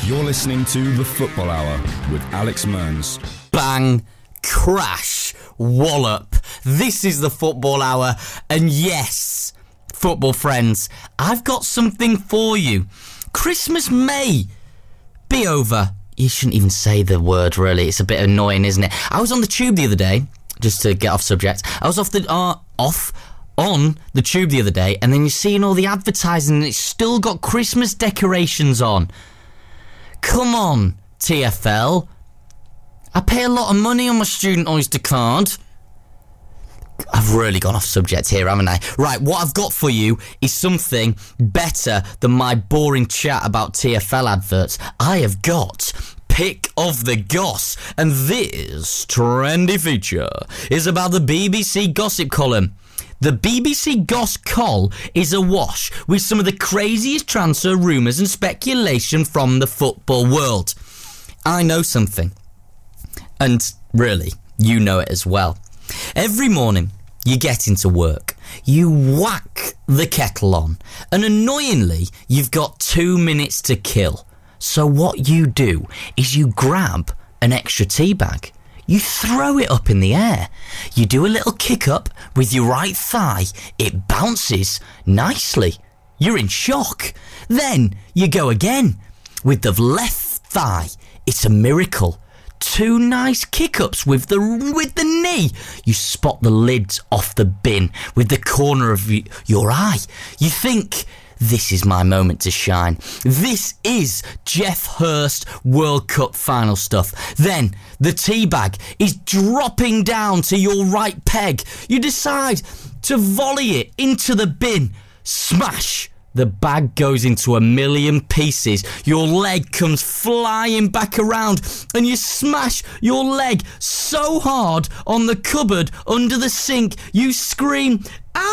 You're listening to The Football Hour with Alex Mearns. Bang, crash, wallop. This is The Football Hour, and yes, football friends, I've got something for you. Christmas may be over. You shouldn't even say the word, really. It's a bit annoying, isn't it? I was on the tube the other day, just to get off subject. I was on the tube the other day, and then you're seeing all the advertising, and it's still got Christmas decorations on. Come on, TfL. I pay a lot of money on my student Oyster card. I've really gone off subject here, haven't I? Right, what I've got for you is something better than my boring chat about TfL adverts. I have got Pick of the Goss, and this trendy feature is about the BBC gossip column. The BBC Goss Col is awash with some of the craziest transfer rumours and speculation from the football world. I know something, and really, you know it as well. Every morning, you get into work, you whack the kettle on, and annoyingly, you've got 2 minutes to kill. So what you do is you grab an extra tea bag. You throw it up in the air. You do a little kick up with your right thigh. It bounces nicely. You're in shock. Then you go again with the left thigh. It's a miracle. 2 nice kick-ups with the knee. You spot the lids off the bin with the corner of your eye. You think, this is my moment to shine. This is Jeff Hurst World Cup final stuff. Then the tea bag is dropping down to your right peg. You decide to volley it into the bin. Smash! The bag goes into a million pieces. Your leg comes flying back around and you smash your leg so hard on the cupboard under the sink, you scream,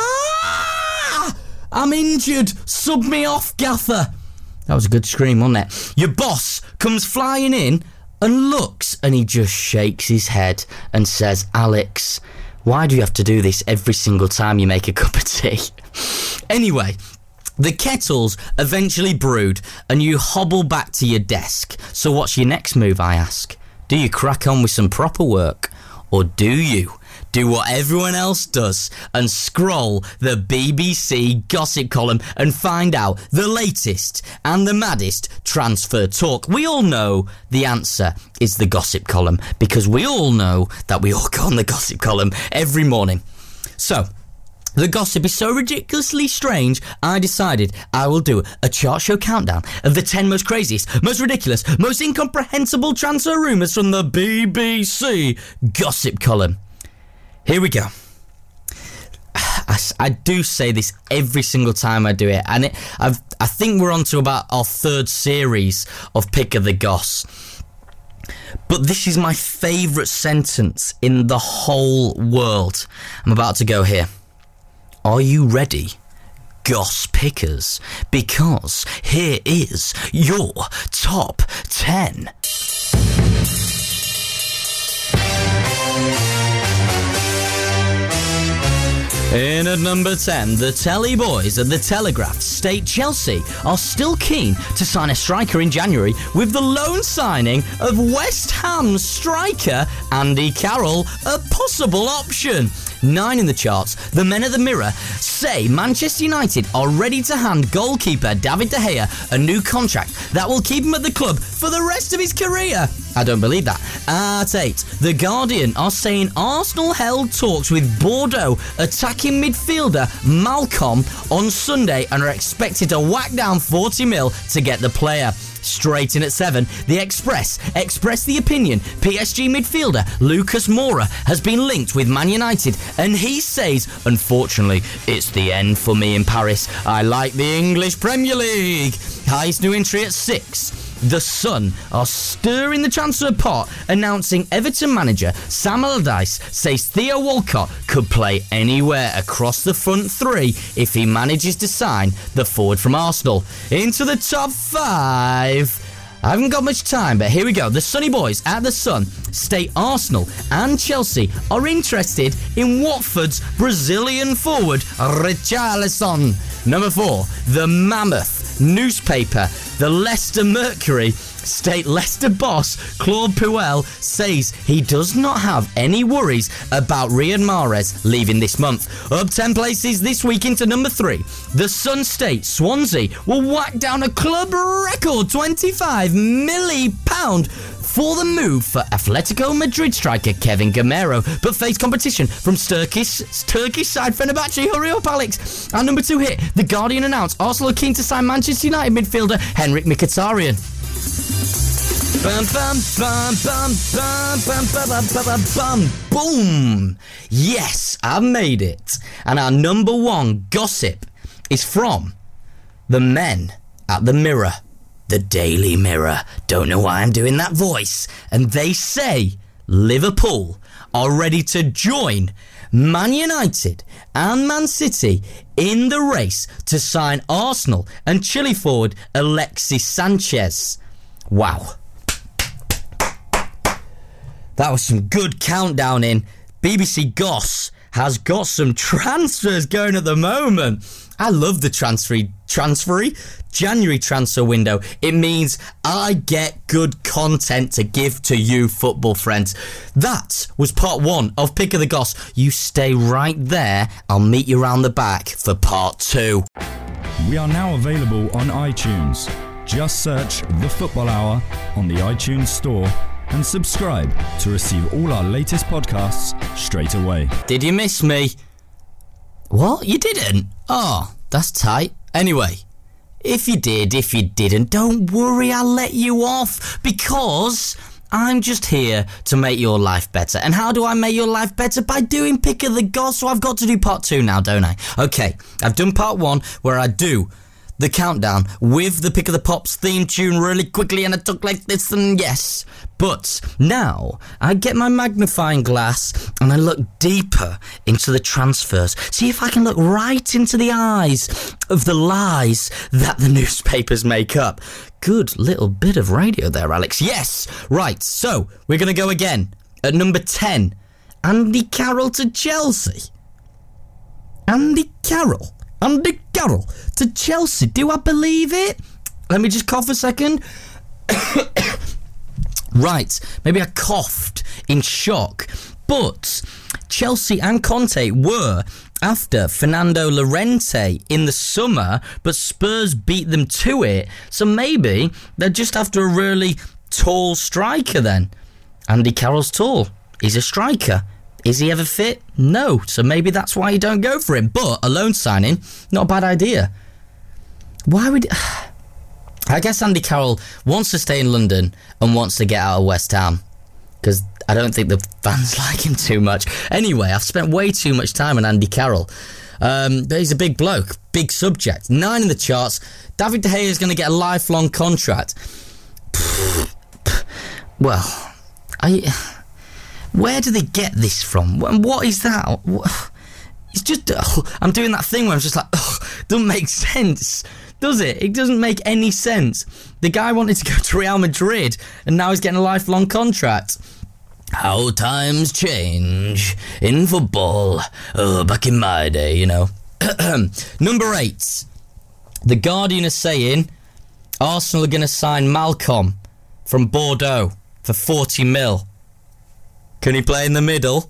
"Ah! I'm injured. Sub me off, gaffer." That was a good scream, wasn't it? Your boss comes flying in and looks, and he just shakes his head and says, "Alex, why do you have to do this every single time you make a cup of tea?" Anyway, the kettle's eventually brewed and you hobble back to your desk. So what's your next move, I ask? Do you crack on with some proper work? Or do you do what everyone else does and scroll the BBC gossip column and find out the latest and the maddest transfer talk? We all know the answer is the gossip column, because we all know that we all go on the gossip column every morning. So the gossip is so ridiculously strange, I decided I will do a chart show countdown of the 10 most craziest, most ridiculous, most incomprehensible transfer rumours from the BBC gossip column. Here we go. I do say this every single time I do it, and I think we're on to about our 3rd series of Pick of the Goss. But this is my favourite sentence in the whole world. I'm about to go here. Are you ready, Goss Pickers? Because here is your top 10. In at number 10, the Telly boys at the Telegraph state Chelsea are still keen to sign a striker in January, with the loan signing of West Ham striker Andy Carroll a possible option. 9 in the charts, the men of the Mirror say Manchester United are ready to hand goalkeeper David De Gea a new contract that will keep him at the club for the rest of his career. I don't believe that. At 8, The Guardian are saying Arsenal held talks with Bordeaux attacking midfielder Malcolm on Sunday and are expected to whack down 40 mil to get the player. Straight in at 7, The Express expressed the opinion PSG midfielder Lucas Moura has been linked with Man United, and he says, unfortunately, it's the end for me in Paris. I like the English Premier League. Highest new entry at 6. The Sun are stirring the transfer pot, announcing Everton manager Sam Allardyce says Theo Walcott could play anywhere across the front 3 if he manages to sign the forward from Arsenal. Into the top 5. I haven't got much time, but here we go. The Sunny boys at The Sun state Arsenal and Chelsea are interested in Watford's Brazilian forward Richarlison. Number 4, the Mammoth newspaper, the Leicester Mercury, State Leicester boss Claude Puel says he does not have any worries about Riyad Mahrez leaving this month. Up 10 places this week into number 3. The Sun State Swansea will whack down a club record £25 million for the move for Atletico Madrid striker Kevin Gamero, but face competition from Turkish side Fenerbahce. Hurry up, Alex. Our number 2 hit. The Guardian announced Arsenal are keen to sign Manchester United midfielder Henrik Mkhitaryan. Bum, bum, bum, bum, bum, bum, bum, bum, bum. Boom! Yes, I've made it. And our number 1 gossip is from the men at the Mirror. The Daily Mirror. Don't know why I'm doing that voice. And they say Liverpool are ready to join Man United and Man City in the race to sign Arsenal and Chile forward Alexis Sanchez. Wow. That was some good countdown in. BBC Goss has got some transfers going at the moment. I love the January transfer window. It means I get good content to give to you, football friends. That was part 1 of Pick of the Goss. You stay right there. I'll meet you around the back for part 2. We are now available on iTunes. Just search The Football Hour on the iTunes Store and subscribe to receive all our latest podcasts straight away. Did you miss me? What? You didn't? Oh, that's tight. Anyway, if you did, if you didn't, don't worry, I'll let you off because I'm just here to make your life better. And how do I make your life better? By doing Pick of the Goss. So I've got to do part 2 now, don't I? Okay, I've done part 1 where I do the countdown with the Pick of the Pops theme tune really quickly and I talk like this and yes. But now I get my magnifying glass and I look deeper into the transfers. See if I can look right into the eyes of the lies that the newspapers make up. Good little bit of radio there, Alex. Yes! Right, so we're going to go again. At number 10, Andy Carroll to Chelsea. Andy Carroll to Chelsea. Do I believe it? Let me just cough a second. Right, maybe I coughed in shock. But Chelsea and Conte were after Fernando Llorente in the summer, but Spurs beat them to it. So maybe they're just after a really tall striker then. Andy Carroll's tall. He's a striker. Is he ever fit? No. So maybe that's why you don't go for him. But a loan signing, not a bad idea. Why would... I guess Andy Carroll wants to stay in London and wants to get out of West Ham. Because I don't think the fans like him too much. Anyway, I've spent way too much time on Andy Carroll. But he's a big bloke. Big subject. 9 in the charts. David De Gea is going to get a lifelong contract. Well, where do they get this from? What is that? It's just... I'm doing that thing where I'm just like... doesn't make sense. Does it? It doesn't make any sense. The guy wanted to go to Real Madrid and now he's getting a lifelong contract. How times change in football. Oh, back in my day, you know. Number 8. The Guardian is saying Arsenal are going to sign Malcolm from Bordeaux for 40 mil. Can he play in the middle?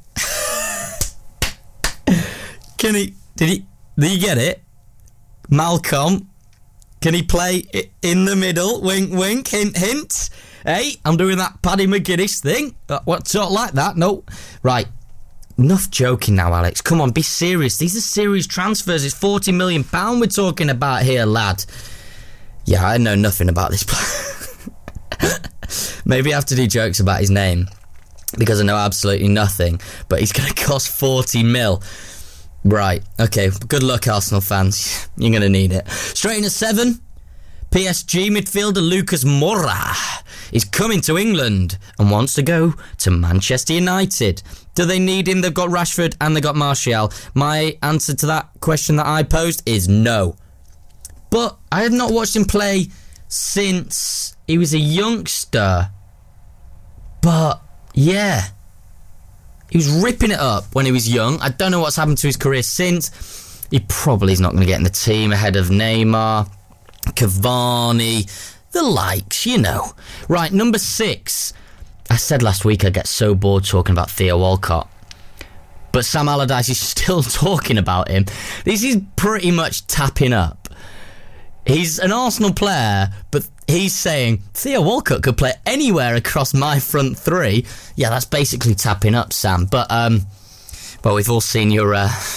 Did you get it? Malcolm. Can he play in the middle? Wink, wink, hint, hint. Hey, I'm doing that Paddy McGuinness thing. What, sort of like that? No. Right. Enough joking now, Alex. Come on, be serious. These are serious transfers. It's £40 million we're talking about here, lad. Yeah, I know nothing about this player. Maybe I have to do jokes about his name because I know absolutely nothing. But he's going to cost 40 mil. Right, okay, good luck Arsenal fans, you're going to need it. Straight in at 7, PSG midfielder Lucas Moura is coming to England and wants to go to Manchester United. Do they need him? They've got Rashford and they've got Martial. My answer to that question that I posed is no. But I have not watched him play since he was a youngster. But, yeah. He was ripping it up when he was young. I don't know what's happened to his career since. He probably is not going to get in the team ahead of Neymar, Cavani, the likes, you know. Right, number 6. I said last week I get so bored talking about Theo Walcott. But Sam Allardyce is still talking about him. This is pretty much tapping up. He's an Arsenal player, but he's saying Theo Walcott could play anywhere across my front three. Yeah, that's basically tapping up, Sam. But, well, we've all seen your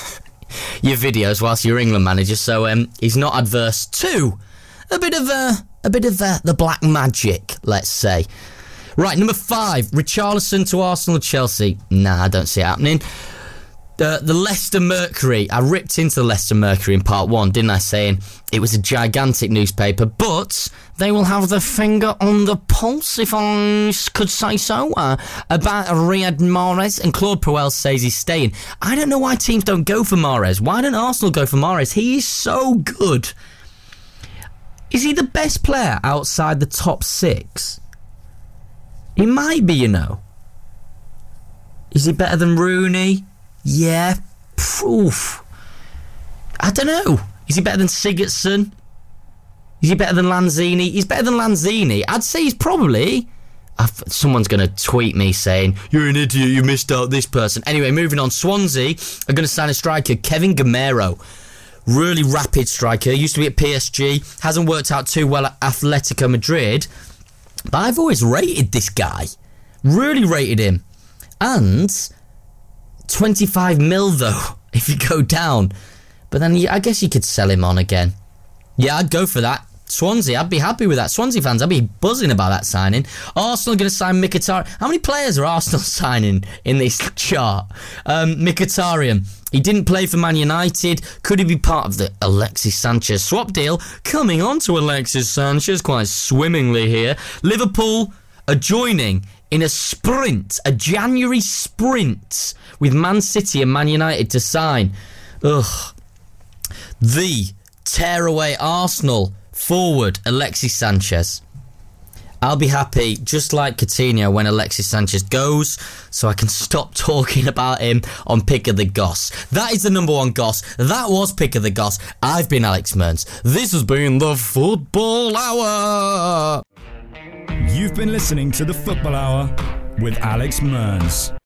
videos whilst you're England manager, so he's not adverse to a bit of the black magic, let's say. Right, number 5, Richarlison to Arsenal, Chelsea. Nah, I don't see it happening. The Leicester Mercury. I ripped into the Leicester Mercury in part 1, didn't I, saying it was a gigantic newspaper, but they will have their finger on the pulse, if I could say so, about Riyad Mahrez, and Claude Puel says he's staying. I don't know why teams don't go for Mahrez. Why don't Arsenal go for Mahrez? He is so good. Is he the best player outside the top 6? He might be, you know. Is he better than Rooney? Yeah. Oof. I don't know. Is he better than Sigurdsson? Is he better than Lanzini? He's better than Lanzini. I'd say he's probably... someone's going to tweet me saying, you're an idiot, you missed out this person. Anyway, moving on. Swansea are going to sign a striker, Kevin Gamero. Really rapid striker. Used to be at PSG. Hasn't worked out too well at Atletico Madrid. But I've always rated this guy. Really rated him. And 25 mil, though, if you go down. But then I guess you could sell him on again. Yeah, I'd go for that. Swansea, I'd be happy with that. Swansea fans, I'd be buzzing about that signing. Arsenal are going to sign Mkhitaryan. How many players are Arsenal signing in this chart? Mkhitaryan. He didn't play for Man United. Could he be part of the Alexis Sanchez swap deal? Coming on to Alexis Sanchez quite swimmingly here. Liverpool are joining in a sprint, a January sprint, with Man City and Man United to sign. The tearaway Arsenal forward, Alexis Sanchez. I'll be happy, just like Coutinho, when Alexis Sanchez goes, so I can stop talking about him on Pick of the Goss. That is the number 1 Goss. That was Pick of the Goss. I've been Alex Mearns. This has been the Football Hour. You've been listening to the Football Hour with Alex Mearns.